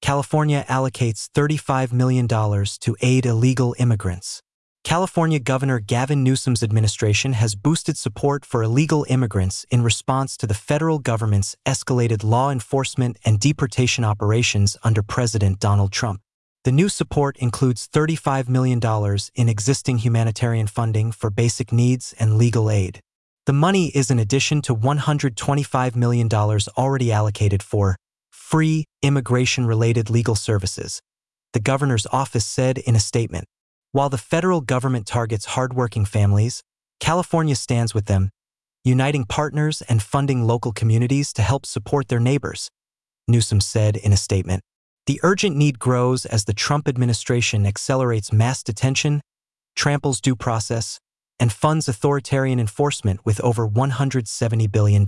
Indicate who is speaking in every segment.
Speaker 1: California allocates $35 million to aid illegal immigrants. California Governor Gavin Newsom's administration has boosted support for illegal immigrants in response to the federal government's escalated law enforcement and deportation operations under President Donald Trump. The new support includes $35 million in existing humanitarian funding for basic needs and legal aid. The money is in addition to $125 million already allocated for free immigration-related legal services, the governor's office said in a statement. While the federal government targets hardworking families, California stands with them, uniting partners and funding local communities to help support their neighbors, Newsom said in a statement. The urgent need grows as the Trump administration accelerates mass detention, tramples due process, and funds authoritarian enforcement with over $170 billion.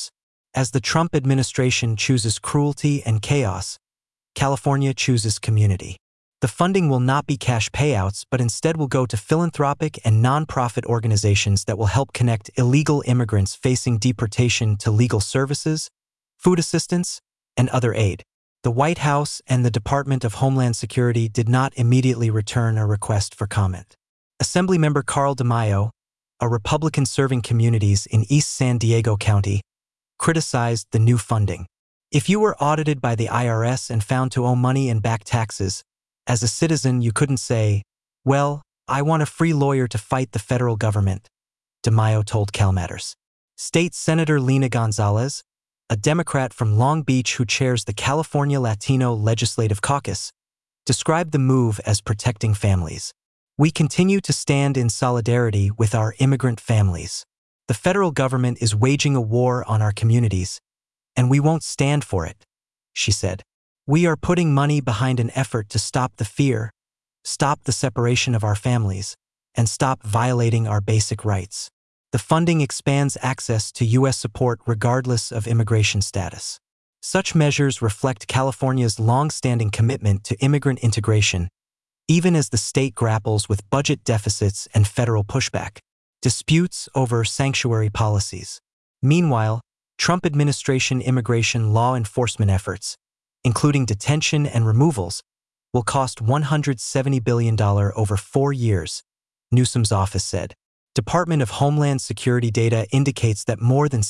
Speaker 1: As the Trump administration chooses cruelty and chaos, California chooses community. The funding will not be cash payouts, but instead will go to philanthropic and nonprofit organizations that will help connect illegal immigrants facing deportation to legal services, food assistance, and other aid. The White House and the Department of Homeland Security did not immediately return a request for comment. Assemblymember Carl DeMaio, a Republican serving communities in East San Diego County, criticized the new funding. If you were audited by the IRS and found to owe money and back taxes, as a citizen you couldn't say, "Well, I want a free lawyer to fight the federal government," DeMaio told CalMatters. State Senator Lina Gonzalez, a Democrat from Long Beach who chairs the California Latino Legislative Caucus, described the move as protecting families. "We continue to stand in solidarity with our immigrant families. The federal government is waging a war on our communities, and we won't stand for it," she said. "We are putting money behind an effort to stop the fear, stop the separation of our families, and stop violating our basic rights. The funding expands access to U.S. support regardless of immigration status. Such measures reflect California's long-standing commitment to immigrant integration, even as the state grapples with budget deficits and federal pushback, disputes over sanctuary policies. Meanwhile, Trump administration immigration law enforcement efforts, including detention and removals, will cost $170 billion over 4 years, Newsom's office said. Department of Homeland Security data indicates that more than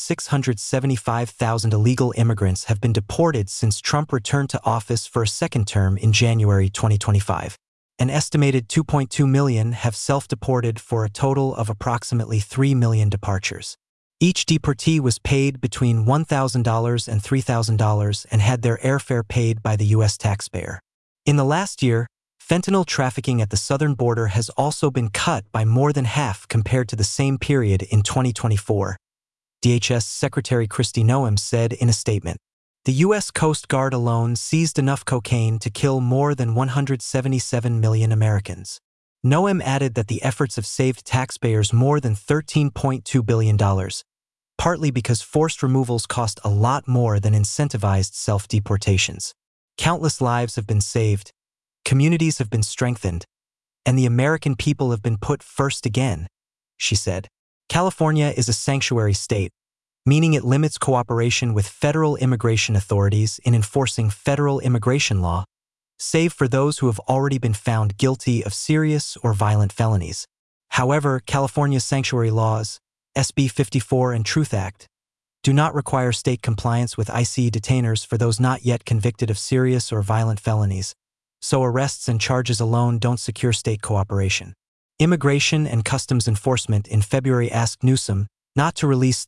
Speaker 1: 675,000 illegal immigrants have been deported since Trump returned to office for a second term in January 2025. An estimated 2.2 million have self-deported for a total of approximately 3 million departures. Each deportee was paid between $1,000 and $3,000 and had their airfare paid by the U.S. taxpayer. In the last year, fentanyl trafficking at the southern border has also been cut by more than half compared to the same period in 2024, DHS Secretary Kristi Noem said in a statement. The U.S. Coast Guard alone seized enough cocaine to kill more than 177 million Americans. Noem added that the efforts have saved taxpayers more than $13.2 billion, partly because forced removals cost a lot more than incentivized self-deportations. Countless lives have been saved, communities have been strengthened, and the American people have been put first again, she said. California is a sanctuary state, meaning it limits cooperation with federal immigration authorities in enforcing federal immigration law, save for those who have already been found guilty of serious or violent felonies. However, California's sanctuary laws, SB 54 and Truth Act, do not require state compliance with ICE detainers for those not yet convicted of serious or violent felonies, so arrests and charges alone don't secure state cooperation. Immigration and Customs Enforcement in February asked Newsom not to release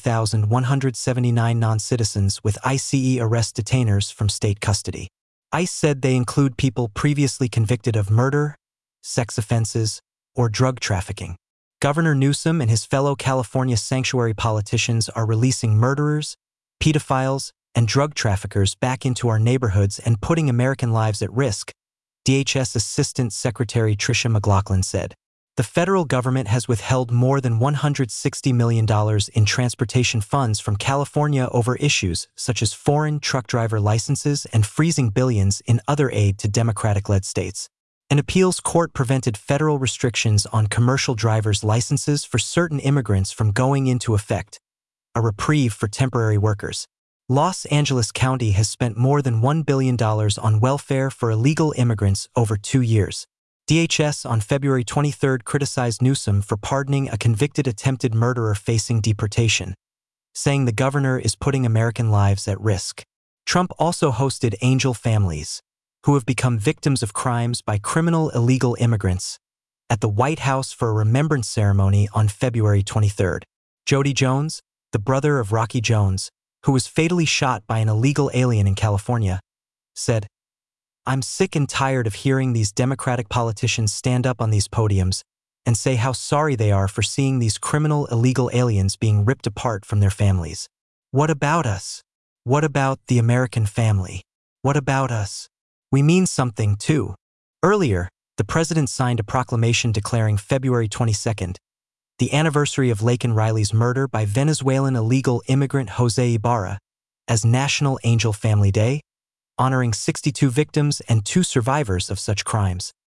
Speaker 1: 33,179 non-citizens with ICE arrest detainers from state custody. ICE said they include people previously convicted of murder, sex offenses, or drug trafficking. Governor Newsom and his fellow California sanctuary politicians are releasing murderers, pedophiles, and drug traffickers back into our neighborhoods and putting American lives at risk, DHS Assistant Secretary Tricia McLaughlin said. The federal government has withheld more than $160 million in transportation funds from California over issues such as foreign truck driver licenses and freezing billions in other aid to Democratic-led states. An appeals court prevented federal restrictions on commercial drivers' licenses for certain immigrants from going into effect, a reprieve for temporary workers. Los Angeles County has spent more than $1 billion on welfare for illegal immigrants over 2 years. DHS on February 23 criticized Newsom for pardoning a convicted attempted murderer facing deportation, saying the governor is putting American lives at risk. Trump also hosted angel families, who have become victims of crimes by criminal illegal immigrants, at the White House for a remembrance ceremony on February 23. Jody Jones, the brother of Rocky Jones, who was fatally shot by an illegal alien in California, said, "I'm sick and tired of hearing these Democratic politicians stand up on these podiums and say how sorry they are for seeing these criminal illegal aliens being ripped apart from their families. What about us? What about the American family? What about us? We mean something, too." Earlier, the president signed a proclamation declaring February 22, the anniversary of Laken Riley's murder by Venezuelan illegal immigrant Jose Ibarra, as National Angel Family Day, honoring 62 victims and 2 survivors of such crimes.